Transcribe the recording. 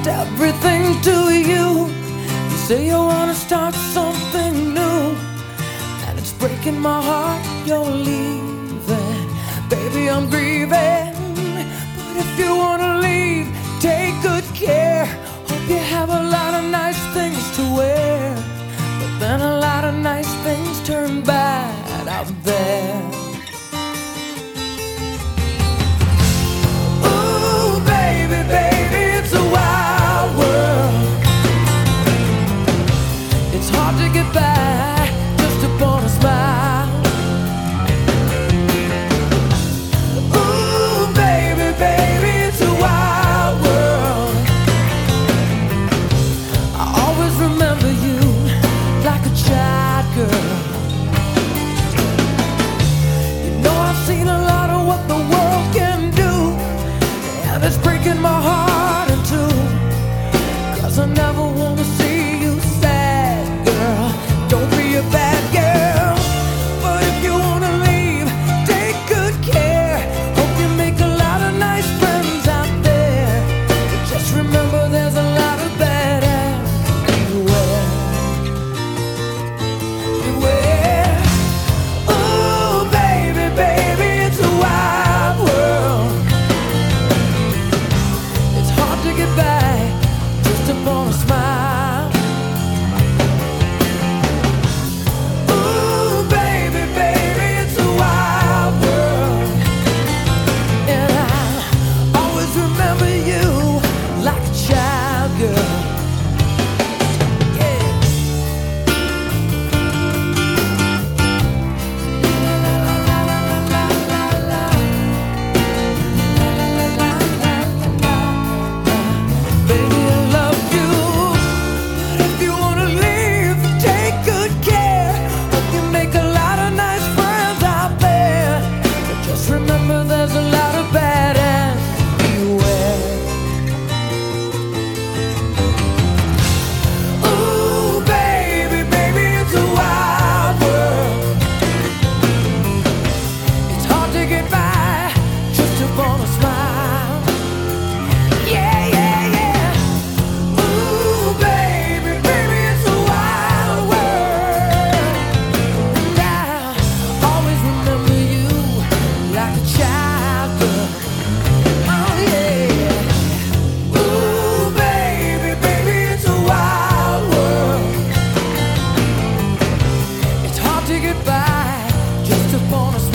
lost everything to you. You say you wanna start something new, and it's breaking my heart you're leaving. Baby, I'm grieving, but if you wanna leave, take good care. Hope you have a lot of nice things to wear, but then a lot of nice things turn bad out there. Ooh, baby, baby, it's a wild world. It's hard to get by just upon a smile. Ooh, baby, baby, it's a wild world. I always remember you like a child girl. You know I've seen a lot of what the world can do, and it's breaking my heart in two, 'cause I never wanna see you sad, girl. Don't be a bad girl, but if you wanna leave, take good care. Hope you make a lot of nice friends out there, but just remember there's a lot of bad ass. Beware, beware. Ooh, baby, baby, it's a wild world. It's hard to get by just upon a smile. Ooh, baby, baby, it's a wild world, and I always remember you like a child girl. Yeah. Baby, I love you, but if you wanna leave, take good care. Hope you make a lot of nice friends out there, but just remember there's a lot of bad ass. Beware. Ooh, baby, baby, it's a wild world. It's hard to get by just upon a smile. Yeah, yeah, yeah. Ooh, baby, baby, it's a wild world, and I always remember you like a child girl. Oh yeah. Ooh, baby, baby, it's a wild world. It's hard to get by just upon a